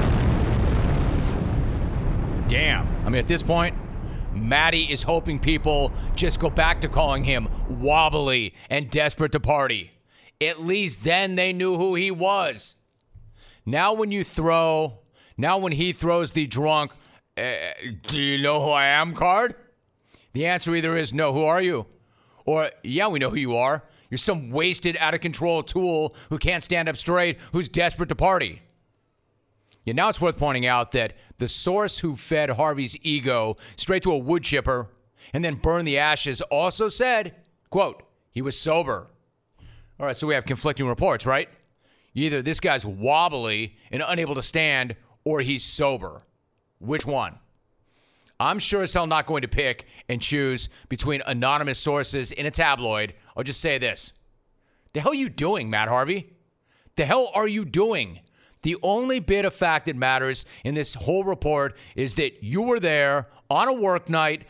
Damn. I mean, at this point, Matty is hoping people just go back to calling him wobbly and desperate to party. At least then they knew who he was. Now when you throw Now when he throws the drunk, do you know who I am card? The answer either is no, who are you? Or, yeah, we know who you are. You're some wasted, out-of-control tool who can't stand up straight, who's desperate to party. Yeah, now it's worth pointing out that the source who fed Harvey's ego straight to a wood chipper and then burned the ashes also said, quote, he was sober. All right, so we have conflicting reports, right? Either this guy's wobbly and unable to stand, or he's sober. Which one? I'm sure as hell not going to pick and choose between anonymous sources in a tabloid. I'll just say this. The hell are you doing, Matt Harvey? The hell are you doing? The only bit of fact that matters in this whole report is that you were there on a work night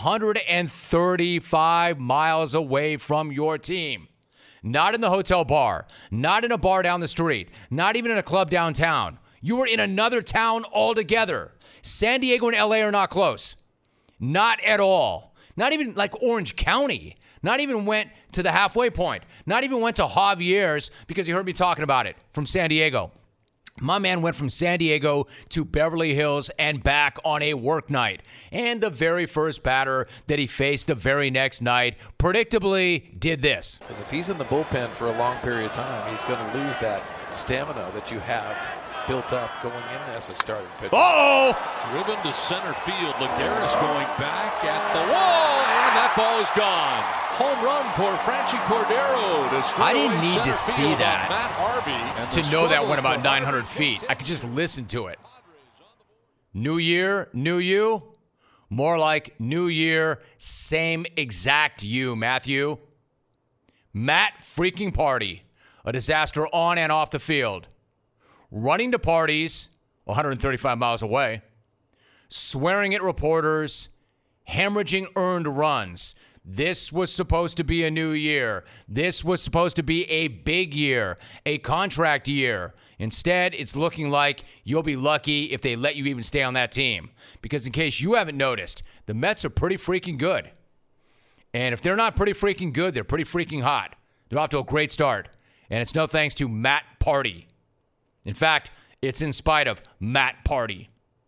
135 miles away from your team. Not in the hotel bar, not in a bar down the street, not even in a club downtown. You were in another town altogether. San Diego and LA are not close. Not at all. Not even like Orange County. Not even went to the halfway point. Not even went to Javier's because he heard me talking about it from San Diego. My man went from San Diego to Beverly Hills and back on a work night. And the very first batter that he faced the very next night predictably did this. Because if he's in the bullpen for a long period of time, he's going to lose that stamina that you have built up going in as a starting pitcher. Uh-oh! Driven to center field. Lagares going back at the wall, and that ball is gone. Home run for Franchi Cordero. I didn't need to see that Matt Harvey to know that went about 900 feet. I could just listen to it. New year, new you? More like new year, same exact you, Matthew. Matt freaking Party. A disaster on and off the field. Running to parties 135 miles away. Swearing at reporters. Hemorrhaging earned runs. This was supposed to be a new year. This was supposed to be a big year, a contract year. Instead, it's looking like you'll be lucky if they let you even stay on that team. Because in case you haven't noticed, the Mets are pretty freaking good. And if they're not pretty freaking good, they're pretty freaking hot. They're off to a great start. And it's no thanks to Matt Party. In fact, it's in spite of Matt Party.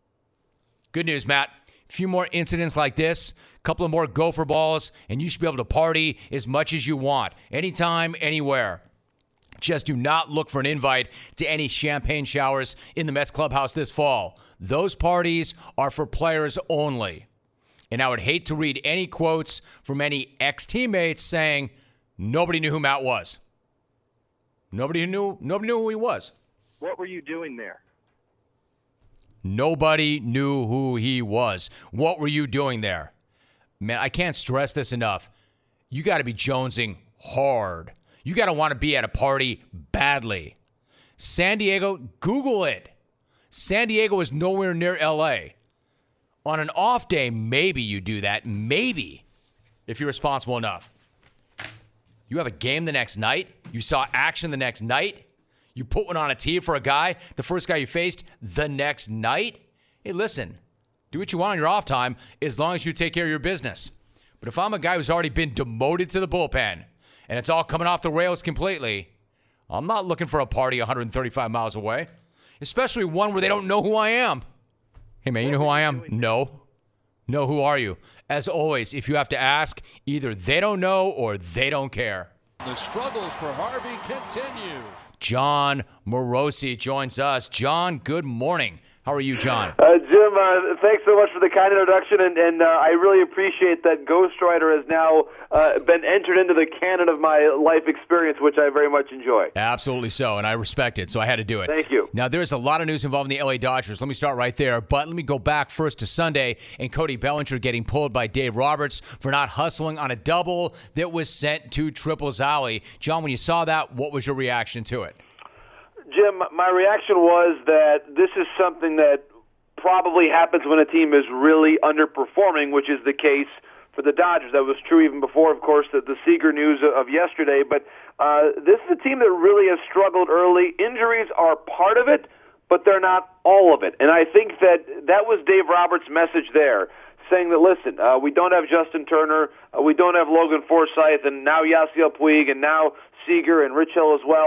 Good news, Matt. A few more incidents like this, a couple of more gopher balls, and you should be able to party as much as you want, anytime, anywhere. Just do not look for an invite to any champagne showers in the Mets clubhouse this fall. Those parties are for players only. And I would hate to read any quotes from any ex-teammates saying nobody knew who Matt was. Nobody knew who he was. What were you doing there? Nobody knew who he was. What were you doing there? Man, I can't stress this enough. You got to be jonesing hard. You got to want to be at a party badly. San Diego, Google it. San Diego is nowhere near L.A. On an off day, maybe you do that. Maybe, if you're responsible enough. You have a game the next night. You saw action the next night. You put one on a tee for a guy, the first guy you faced the next night. Hey, listen, do what you want on your off time as long as you take care of your business. But if I'm a guy who's already been demoted to the bullpen and it's all coming off the rails completely, I'm not looking for a party 135 miles away, especially one where they don't know who I am. Hey, man, you know who I am? No. No, who are you? As always, if you have to ask, either they don't know or they don't care. The struggles for Harvey continue. John Morosi joins us. John, good morning. How are you, John? Jim, thanks so much for the kind introduction, and I really appreciate that Ghost Rider has now been entered into the canon of my life experience, which I very much enjoy. Absolutely so, and I respect it, so I had to do it. Thank you. Now, there's a lot of news involving the L.A. Dodgers. Let me start right there, but let me go back first to Sunday and Cody Bellinger getting pulled by Dave Roberts for not hustling on a double that was sent to Triples Alley. John, when you saw that, what was your reaction to it? Jim, my reaction was that this is something that probably happens when a team is really underperforming, which is the case for the Dodgers. That was true even before, of course, the Seager news of yesterday. But this is a team that really has struggled early. Injuries are part of it, but they're not all of it. And I think that was Dave Roberts' message there, saying that, listen, we don't have Justin Turner, we don't have Logan Forsythe, and now Yasiel Puig, and now Seager and Rich Hill as well.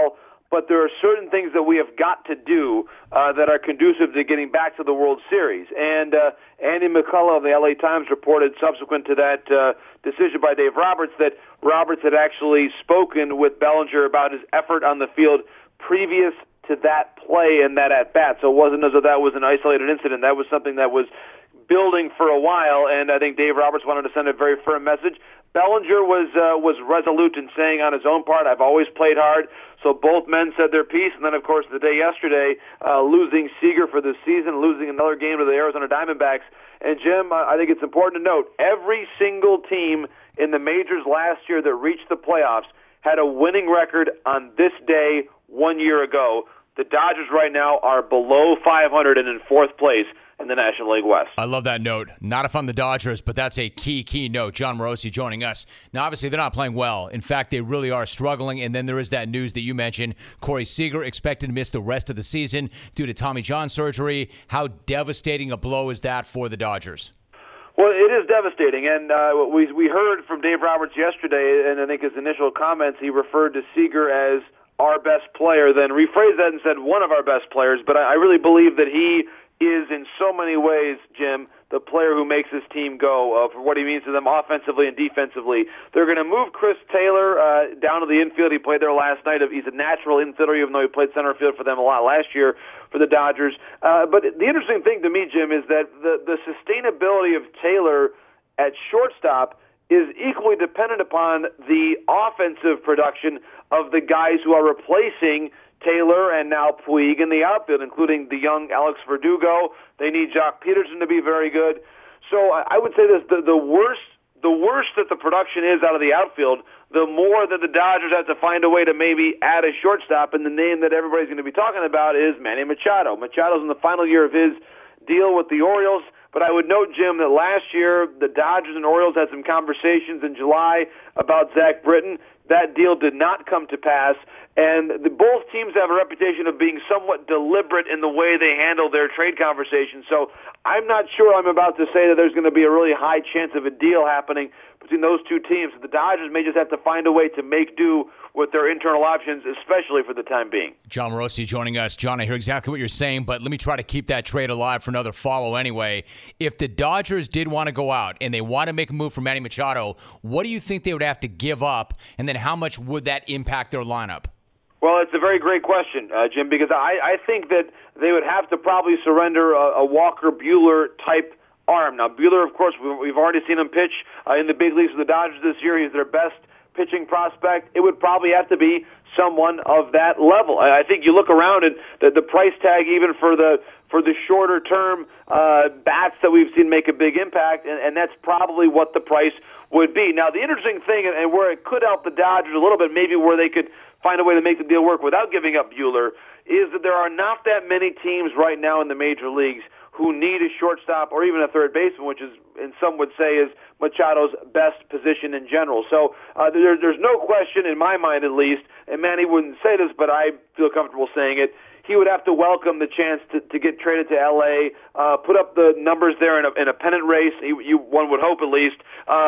but there are certain things that we have got to do that are conducive to getting back to the World Series. And Andy McCullough of the LA Times reported subsequent to that decision by Dave Roberts that Roberts had actually spoken with Bellinger about his effort on the field previous to that play and that at-bat. So it wasn't as though that was an isolated incident. That was something that was building for a while, and I think Dave Roberts wanted to send a very firm message. Bellinger was resolute in saying on his own part, I've always played hard. So both men said their piece, and then, of course, the day yesterday, losing Seager for the season, losing another game to the Arizona Diamondbacks. And, Jim, I think it's important to note, every single team in the majors last year that reached the playoffs had a winning record on this day 1 year ago. The Dodgers right now are below 500 and in fourth place in the National League West. I love that note. Not if I'm the Dodgers, but that's a key note. Jon Morosi joining us. Now, obviously, they're not playing well. In fact, they really are struggling. And then there is that news that you mentioned. Corey Seager expected to miss the rest of the season due to Tommy John surgery. How devastating a blow is that for the Dodgers? Well, it is devastating, and we heard from Dave Roberts yesterday, and I think his initial comments, he referred to Seager as our best player, then rephrased that and said one of our best players, but I really believe that he is in so many ways, Jim, the player who makes this team go for what he means to them offensively and defensively. They're going to move Chris Taylor down to the infield. He played there last night. He's a natural infielder, even though he played center field for them a lot last year for the Dodgers. But the interesting thing to me, Jim, is that the sustainability of Taylor at shortstop is equally dependent upon the offensive production of the guys who are replacing Taylor and now Puig in the outfield, including the young Alex Verdugo. They need Jock Peterson to be very good. So I would say this, the worse that the production is out of the outfield, the more that the Dodgers have to find a way to maybe add a shortstop, and the name that everybody's going to be talking about is Manny Machado. Machado's in the final year of his deal with the Orioles. But I would note, Jim, that last year the Dodgers and Orioles had some conversations in July about Zach Britton. That deal did not come to pass, and both teams have a reputation of being somewhat deliberate in the way they handle their trade conversations. So I'm not sure I'm about to say that there's going to be a really high chance of a deal happening between those two teams. The Dodgers may just have to find a way to make do with their internal options, especially for the time being. Jon Morosi joining us. John, I hear exactly what you're saying, but let me try to keep that trade alive for another follow anyway. If the Dodgers did want to go out and they want to make a move for Manny Machado, what do you think they would have to give up, and then how much would that impact their lineup? Well, it's a very great question, Jim, because I think that they would have to probably surrender a Walker Buehler-type arm. Now, Buehler, of course, we've already seen him pitch in the big leagues with the Dodgers this year. He's their best pitching prospect. It would probably have to be someone of that level. I think you look around and the price tag even for the shorter term bats that we've seen make a big impact, and that's probably what the price would be. Now, the interesting thing, and where it could help the Dodgers a little bit, maybe where they could find a way to make the deal work without giving up Buehler, is that there are not that many teams right now in the major leagues who need a shortstop or even a third baseman, which is, and some would say, is Machado's best position in general. So there's no question, in my mind at least, and Manny wouldn't say this, but I feel comfortable saying it, he would have to welcome the chance to get traded to L.A., put up the numbers there in a pennant race, one would hope at least,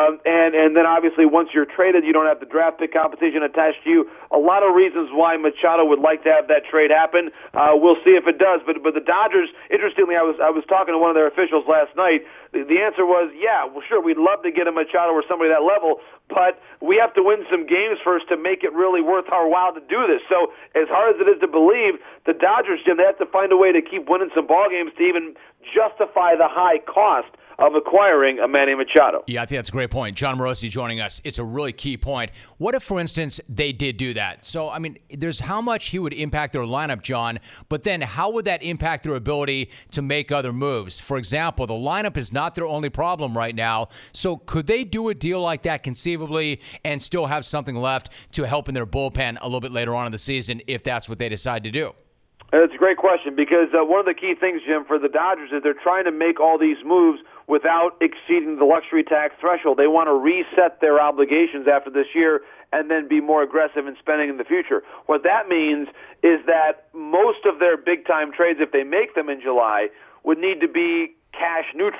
and then obviously once you're traded, you don't have the draft pick competition attached to you. A lot of reasons why Machado would like to have that trade happen. We'll see if it does. But the Dodgers, interestingly, I was talking to one of their officials last night. The answer was, yeah, well, sure, we'd love to get a Machado or somebody at that level, but we have to win some games first to make it really worth our while to do this. So as hard as it is to believe, the Dodgers, Jim, they have to find a way to keep winning some ball games to even justify the high cost of acquiring a Manny Machado. Yeah, I think that's a great point. Jon Morosi joining us. It's a really key point. What if, for instance, they did do that? So, I mean, there's how much he would impact their lineup, John, but then how would that impact their ability to make other moves? For example, the lineup is not their only problem right now. So could they do a deal like that conceivably and still have something left to help in their bullpen a little bit later on in the season if that's what they decide to do? That's a great question because one of the key things, Jim, for the Dodgers is they're trying to make all these moves without exceeding the luxury tax threshold. They want to reset their obligations after this year and then be more aggressive in spending in the future. What that means is that most of their big-time trades, if they make them in July, would need to be cash neutral.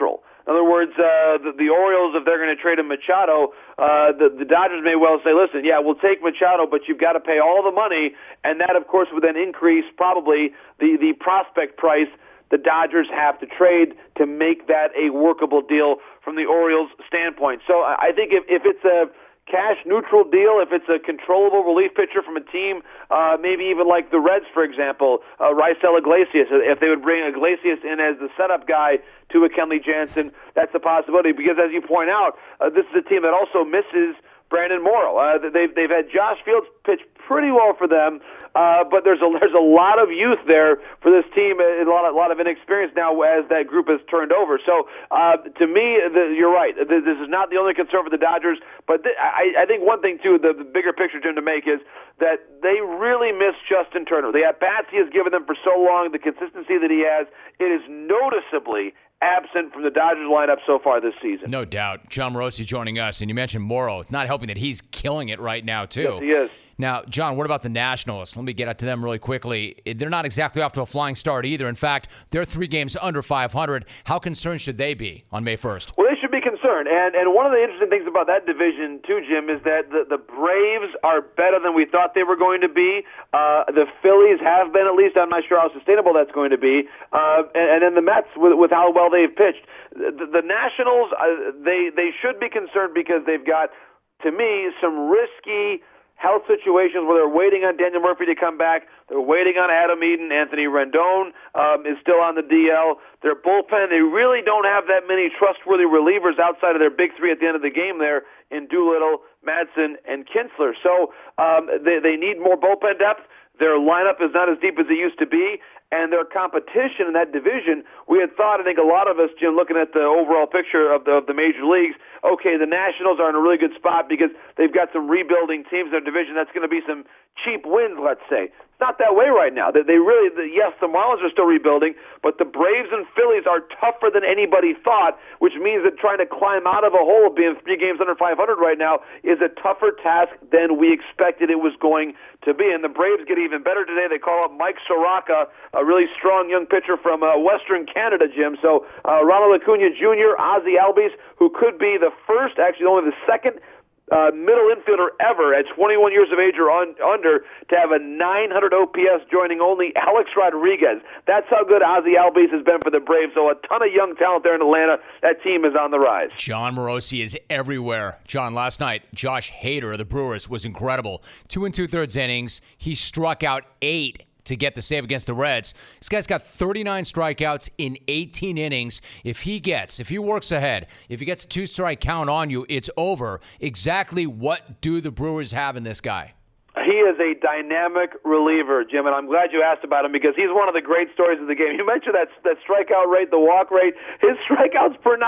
In other words, the Orioles, if they're going to trade a Machado, the Dodgers may well say, listen, yeah, we'll take Machado, but you've got to pay all the money, and that, of course, would then increase probably the prospect price the Dodgers have to trade to make that a workable deal from the Orioles' standpoint. So I think if it's a cash-neutral deal, if it's a controllable relief pitcher from a team, maybe even like the Reds, for example, Raisel Iglesias, if they would bring Iglesias in as the setup guy to a Kenley Jansen, that's a possibility. Because as you point out, this is a team that also misses Brandon Morrow. They've had Josh Fields pitch pretty well for them, but there's a lot of youth there for this team, and a lot of inexperience now as that group has turned over. So to me, you're right. This is not the only concern for the Dodgers, but I think one thing too, the bigger picture, Jim, to make is that they really miss Justin Turner. The at-bats he has given them for so long, the consistency that he has, it is noticeably absent from the Dodgers lineup so far this season. No doubt. John Morosi joining us, and you mentioned Morrow. Not helping that he's killing it right now, too. Yes, he is. Now, John, what about the Nationals? Let me get to them really quickly. They're not exactly off to a flying start either. In fact, they're 3 games under 500. How concerned should they be on May 1st? Well, they should be concerned. And one of the interesting things about that division, too, Jim, is that the Braves are better than we thought they were going to be. The Phillies have been, at least. I'm not sure how sustainable that's going to be. And then the Mets, with how well they've pitched. The Nationals, they should be concerned because they've got, to me, some risky health situations where they're waiting on Daniel Murphy to come back. They're waiting on Adam Eaton. Anthony Rendon is still on the DL. Their bullpen, they really don't have that many trustworthy relievers outside of their big 3 at the end of the game there in Doolittle, Madsen, and Kinsler. So they need more bullpen depth. Their lineup is not as deep as it used to be. And their competition in that division, we had thought, I think a lot of us, Jim, looking at the overall picture of the major leagues, okay, the Nationals are in a really good spot because they've got some rebuilding teams in their division. That's going to be some cheap wins, let's say. It's not that way right now. Yes, the Marlins are still rebuilding, but the Braves and Phillies are tougher than anybody thought, which means that trying to climb out of a hole of being 3 games under 500 right now is a tougher task than we expected it was going to be. And the Braves get even better today. They call up Mike Soraka, a really strong young pitcher from Western Canada, Jim. So Ronald Acuna Jr., Ozzie Albies, who could be the first, actually only the second middle infielder ever at 21 years of age or under to have a 900 OPS, joining only Alex Rodriguez. That's how good Ozzie Albies has been for the Braves. So a ton of young talent there in Atlanta. That team is on the rise. John Morosi is everywhere. John, last night, Josh Hader of the Brewers was incredible. 2 2/3 innings. He struck out 8 to get the save against the Reds. This guy's got 39 strikeouts in 18 innings. If he works ahead, if he gets a 2-strike count on you, it's over. Exactly what do the Brewers have in this guy? He is a dynamic reliever, Jim, and I'm glad you asked about him because he's one of the great stories of the game. You mentioned that strikeout rate, the walk rate. His strikeouts per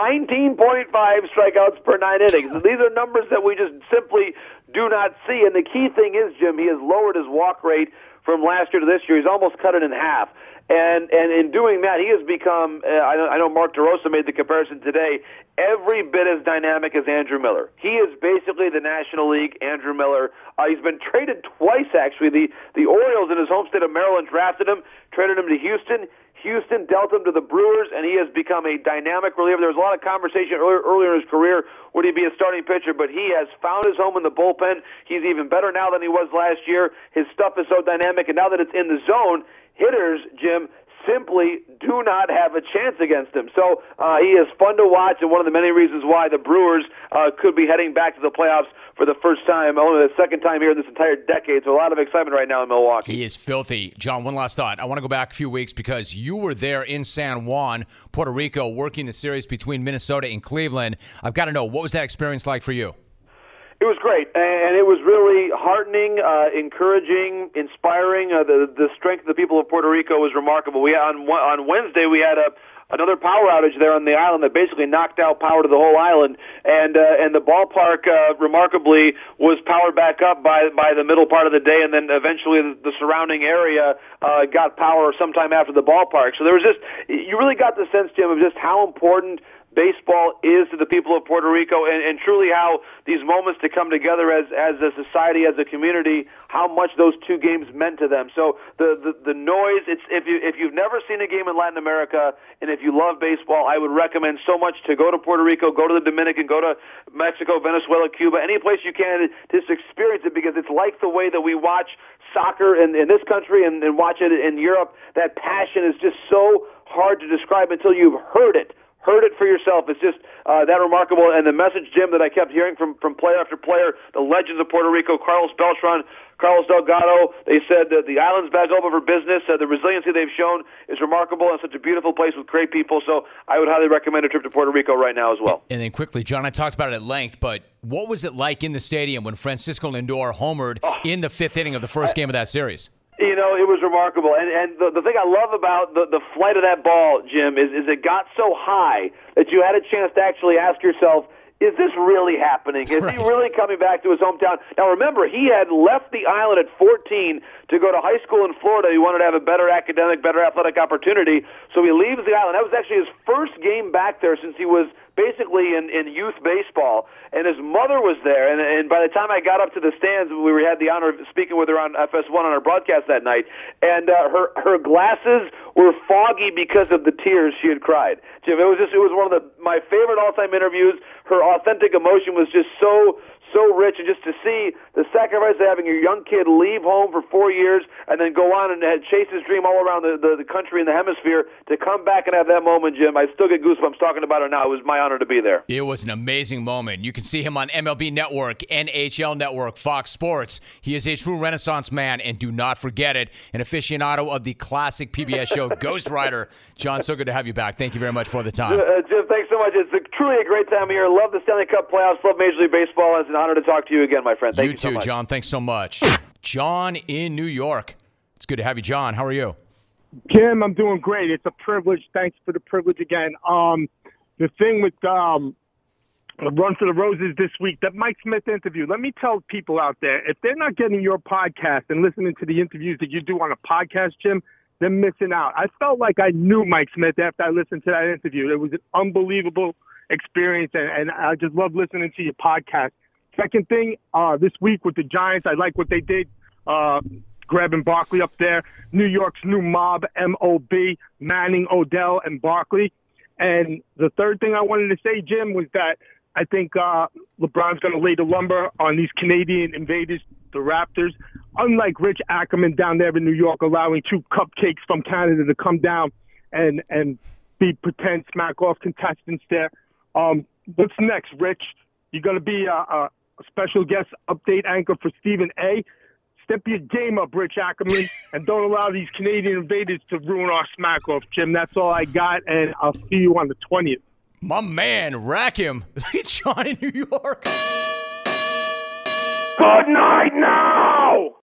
19.5 strikeouts per 9 innings. These are numbers that we just simply do not see. And the key thing is, Jim, he has lowered his walk rate from last year to this year. He's almost cut it in half. And in doing that, he has become, I know Mark DeRosa made the comparison today, every bit as dynamic as Andrew Miller. He is basically the National League Andrew Miller. He's been traded twice, actually. The Orioles in his home state of Maryland drafted him, traded him to Houston. Houston dealt him to the Brewers, and he has become a dynamic reliever. There was a lot of conversation earlier in his career, would he be a starting pitcher, but he has found his home in the bullpen. He's even better now than he was last year. His stuff is so dynamic, and now that it's in the zone, hitters, Jim, simply do not have a chance against him. So he is fun to watch, and one of the many reasons why the Brewers could be heading back to the playoffs for the first time, only the second time here in this entire decade. So a lot of excitement right now in Milwaukee. He is filthy. John, one last thought. I want to go back a few weeks because you were there in San Juan, Puerto Rico, working the series between Minnesota and Cleveland. I've got to know, what was that experience like for you? It was great, and it was really heartening, encouraging, inspiring. The strength of the people of Puerto Rico was remarkable. On Wednesday we had another power outage there on the island that basically knocked out power to the whole island, and the ballpark remarkably was powered back up by the middle part of the day, and then eventually the surrounding area got power sometime after the ballpark. So there was you really got the sense, Jim, of just how important baseball is to the people of Puerto Rico, and truly how these moments to come together as a society, as a community, how much those 2 games meant to them. So the noise, if you've never seen a game in Latin America, and if you love baseball, I would recommend so much to go to Puerto Rico, go to the Dominican, go to Mexico, Venezuela, Cuba, any place you can, just experience it, because it's like the way that we watch soccer in this country and watch it in Europe. That passion is just so hard to describe until you've heard it. Heard it for yourself. It's just that remarkable. And the message, Jim, that I kept hearing from player after player, the legends of Puerto Rico, Carlos Beltran, Carlos Delgado, they said that the island's back open for business. The resiliency they've shown is remarkable, and such a beautiful place with great people. So I would highly recommend a trip to Puerto Rico right now as well. And then quickly, John, I talked about it at length, but what was it like in the stadium when Francisco Lindor homered in the fifth inning of the first game of that series? You know, it was remarkable. And the thing I love about the flight of that ball, Jim, is it got so high that you had a chance to actually ask yourself, is this really happening? Is he really coming back to his hometown? Now, remember, he had left the island at 14 to go to high school in Florida. He wanted to have a better academic, better athletic opportunity. So he leaves the island. That was actually his first game back there since he was basically in youth baseball. And his mother was there. And by the time I got up to the stands, we had the honor of speaking with her on FS1 on our broadcast that night. And her glasses were foggy because of the tears she had cried. Jim, it was one of my favorite all-time interviews. Her authentic emotion was just so rich, and just to see the sacrifice of having your young kid leave home for 4 years and then go on and chase his dream all around the country and the hemisphere, to come back and have that moment, Jim, I still get goosebumps talking about it now. It was my honor to be there. It was an amazing moment. You can see him on MLB Network, NHL Network, Fox Sports. He is a true Renaissance man, and do not forget it, an aficionado of the classic PBS show Ghost Rider. John, so good to have you back. Thank you very much for the time. Jim, thanks so much. It's truly a great time here. Love the Stanley Cup playoffs. Love Major League Baseball. It's an honor to talk to you again, my friend. Thank you so much. You too, John. Thanks so much. John in New York. It's good to have you, John. How are you? Jim, I'm doing great. It's a privilege. Thanks for the privilege again. The thing with Run for the Roses this week, that Mike Smith interview, let me tell people out there, if they're not getting your podcast and listening to the interviews that you do on a podcast, Jim, they're missing out. I felt like I knew Mike Smith after I listened to that interview. It was an unbelievable experience, and I just love listening to your podcast. Second thing, this week with the Giants, I like what they did, grabbing Barkley up there. New York's new mob, M.O.B., Manning, Odell, and Barkley. And the third thing I wanted to say, Jim, was that I think LeBron's going to lay the lumber on these Canadian invaders, the Raptors. Unlike Rich Ackerman down there in New York, allowing 2 cupcakes from Canada to come down and be pretend smack-off contestants there. What's next, Rich? You're going to be a special guest update anchor for Stephen A. Step your game up, Rich Ackerman, and don't allow these Canadian invaders to ruin our smack-off, Jim. That's all I got, and I'll see you on the 20th. My man, rack him. John in New York. Good night now.